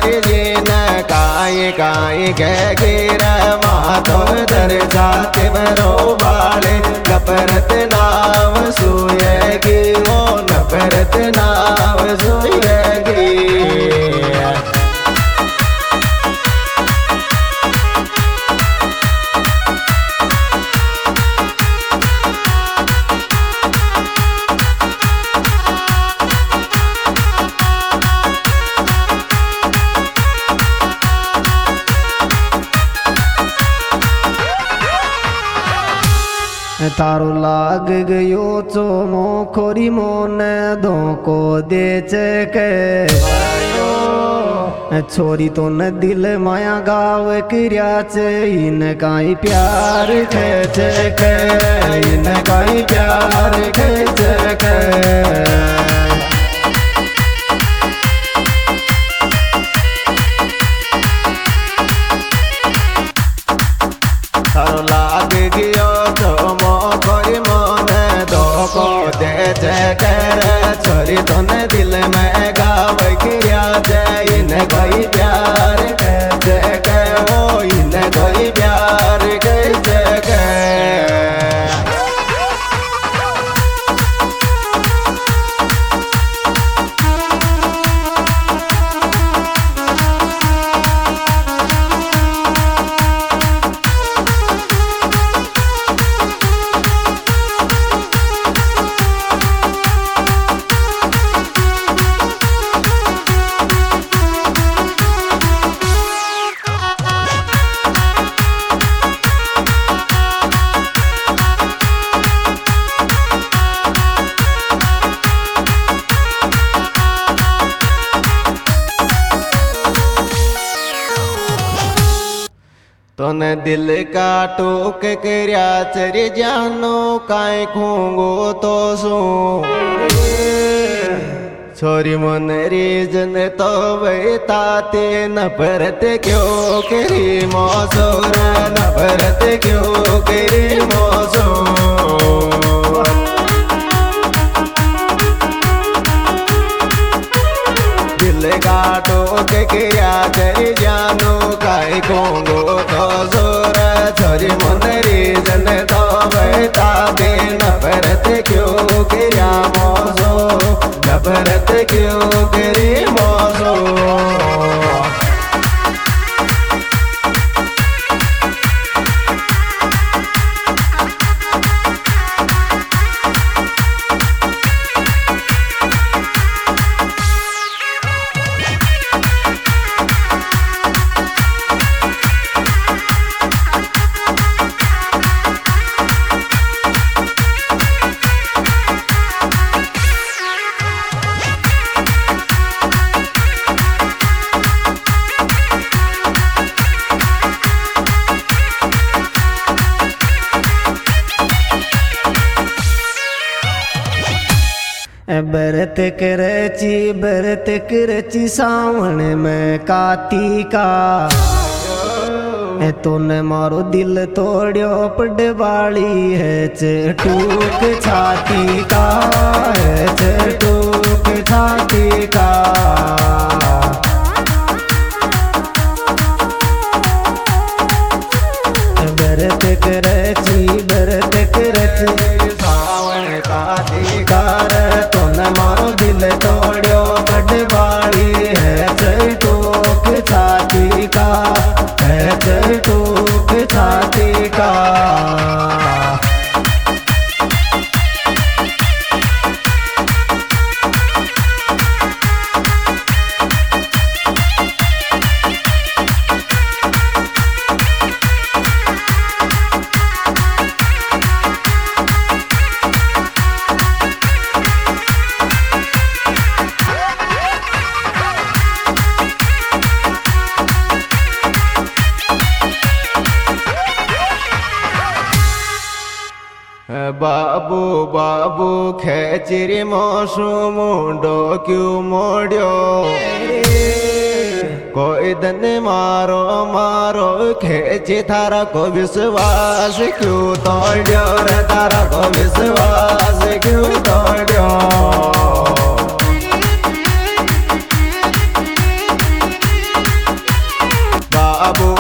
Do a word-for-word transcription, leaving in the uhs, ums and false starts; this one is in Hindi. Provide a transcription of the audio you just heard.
जी न काई काई के गिर मातो दर्शाते मरो बाले नफरत नाव सुएगी वो नफरत नाव सुएगी। तारो लाग गयो चो मोखोरी मोन धोको दे के छोरी तो न दिल माया गाव क्रिया चे इन काई प्यार खेच के इन काई प्यार खेच के। तारो लाग गयो चो मोखोरी मोन धोको दे के छोरी तो न दिल में गाव क्रिया चे इन कोई प्यार कैसे के वो इन कोई प्यार कैसे के। तोने दिल का टोक कर्या चर जानो काय खूंगो तो सो छोरी मन रीजन तो वे ताते नफरत क्यों करी मौसोर नफरत क्यों करी मौसोर। दिल का टोक कर्या चर जानो काय खूंगो तो जोर छोरी मन रीजन तो बैठा दे नफरत क्यों कर्या मौसो नफरत क्यों करी मौसो। बरत करची बरत करची सावन में कार्तिका तूने मारो दिल तोड़ियो पड़वाली है चटूक छाती का है चटूक छाती का। बरत करची बरत करची सावन कार्तिका तूने मारो दिल तोड़ियो पड़वाली है चटूक छाती का है चटूक छाती का। बाबू बाबू खेचरी मोसू मुंडो क्यों मोड़ियो कोई दन मारो मारो खेची थारा को विश्वास क्यों तोड़ियो रे तारा को विश्वास क्यों तोड़ियो। बाबू